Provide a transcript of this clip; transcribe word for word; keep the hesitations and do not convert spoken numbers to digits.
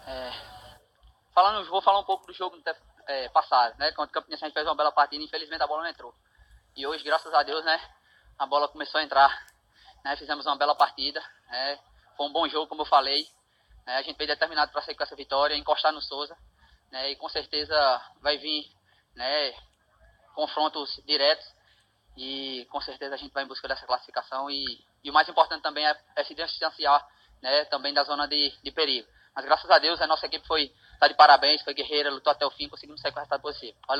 É, falando, vou falar um pouco do jogo é, passado, né? Contra o Campinense a gente fez uma bela partida, infelizmente a bola não entrou. E hoje, graças a Deus, né? A bola começou a entrar, né? Fizemos uma bela partida, né? Foi um bom jogo, como eu falei. Né? A gente veio determinado para sair com essa vitória, encostar no Souza, né? E com certeza vai vir, né? Confrontos diretos. E com certeza a gente vai em busca dessa classificação e, e o mais importante também é, é se distanciar, né, também da zona de, de perigo. Mas graças a Deus a nossa equipe foi tá de parabéns, foi guerreira, lutou até o fim, conseguimos sair com o resultado positivo. Valeu.